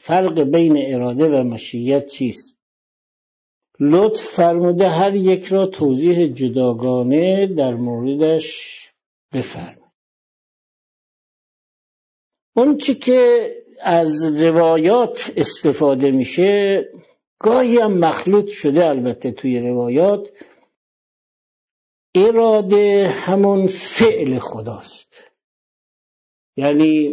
فرق بین اراده و مشیت چیست؟ لطف فرموده هر یک را توضیح جداگانه در موردش بفرمایید. اون چی که از روایات استفاده میشه گاهی هم مخلوط شده البته توی روایات، اراده همون فعل خداست، یعنی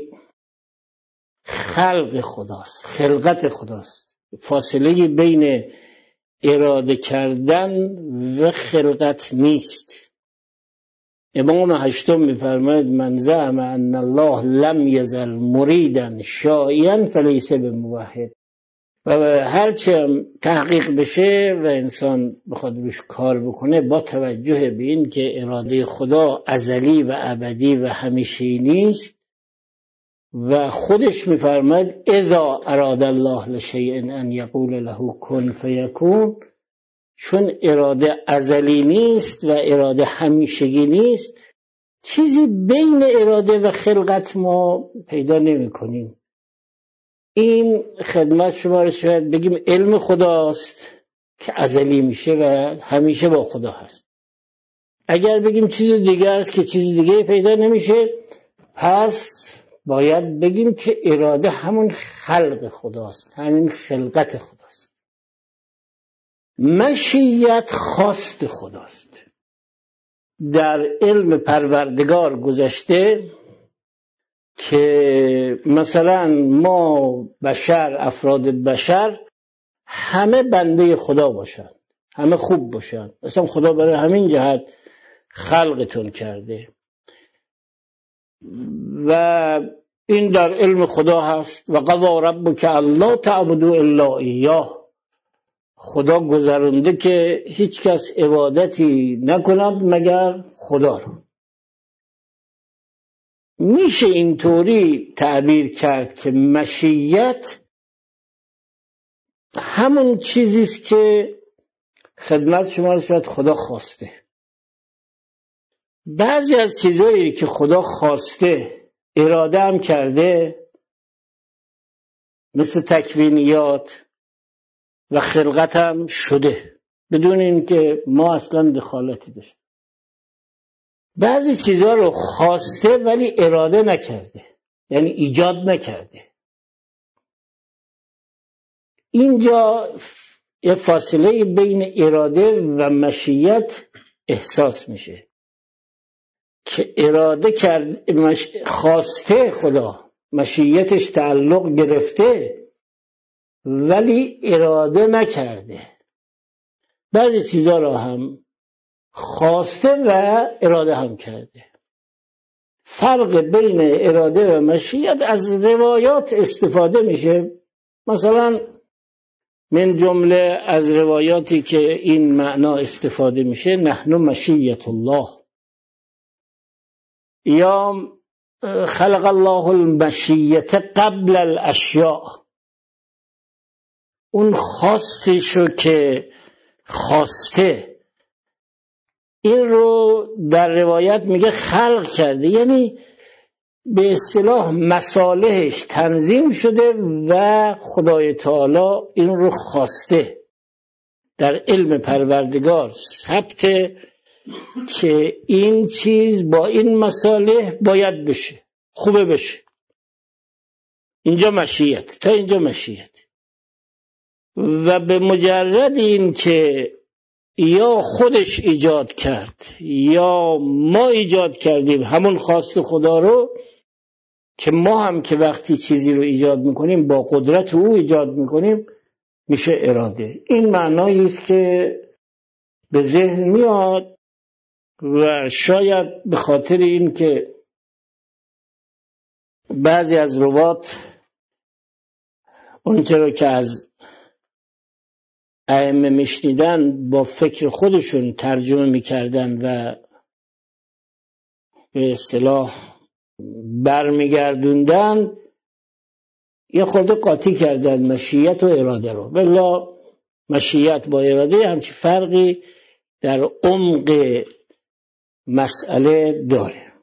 خلق خداست، خلقت خداست. فاصله بین اراده کردن و خلقت نیست. امام هشتم میفرماید من زعم ان الله لم یزل مریدا شائعا فلیس بموحد. و هرچه تحقیق بشه و انسان بخواد روش کار بکنه با توجه به این که اراده خدا ازلی و ابدی و همیشه‌ای نیست و خودش میفرماید اذا اراد الله لشیء ان یقول له کن فیکون، چون اراده ازلی نیست و اراده همیشگی نیست، چیزی بین اراده و خلقت ما پیدا نمی کنیم. این خدمت شما رو شاید بگیم علم خداست که ازلی میشه و همیشه با خدا هست. اگر بگیم چیز دیگه است که چیز دیگه پیدا نمیشه، پس باید بگیم که اراده همون خلق خداست، همین خلقت خداست. مشیت خواست خداست. در علم پروردگار گذشته که مثلا ما بشر، افراد بشر همه بنده خدا باشن، همه خوب باشن، اصلا خدا برای همین جهت خلقتون کرده و این در علم خدا هست. و قضا ربک الا تعبدوا الا ایاه، خدا گذرونده که هیچ کس عبادتی نکند مگر خدا رو. میشه اینطوری تعبیر کرد که مشیت همون چیزیست که خدمت شما رسید خدا خواسته. بعضی از چیزایی که خدا خواسته اراده هم کرده، مثل تکوینیات و خلقت هم شده بدون اینکه ما اصلا دخالتی داشتیم. بعضی چیزها رو خواسته ولی اراده نکرده، یعنی ایجاد نکرده. اینجا یه فاصله بین اراده و مشیت احساس میشه که اراده کرد، خواسته خدا، مشیتش تعلق گرفته ولی اراده نکرده. بعضی چیزها رو هم خواسته و اراده هم کرده. فرق بین اراده و مشیت از روایات استفاده میشه. مثلا من جمله از روایاتی که این معنا استفاده میشه نحن مشیت الله، یا خلق الله المشیت قبل الاشیاء. اون خواستشو که خواسته، این رو در روایت میگه خلق کرده، یعنی به اصطلاح مصالحش تنظیم شده و خدای تعالی این رو خواسته. در علم پروردگار ثبت که این چیز با این مصالح باید بشه، خوبه بشه. اینجا مشیت، تا اینجا مشیت. و به مجرد این که یا خودش ایجاد کرد یا ما ایجاد کردیم همون خواست خدا رو، که ما هم که وقتی چیزی رو ایجاد میکنیم با قدرت او ایجاد میکنیم، میشه اراده. این معنایی است که به ذهن میاد و شاید به خاطر این که بعضی از روات اون چرا که از ائمه میشنیدن با فکر خودشون ترجمه میکردن و به اصطلاح برمیگردوندن، یه خورده قاطی کردن مشیت و اراده رو. بلا مشیت با اراده همچی فرقی در عمق مسئله داره.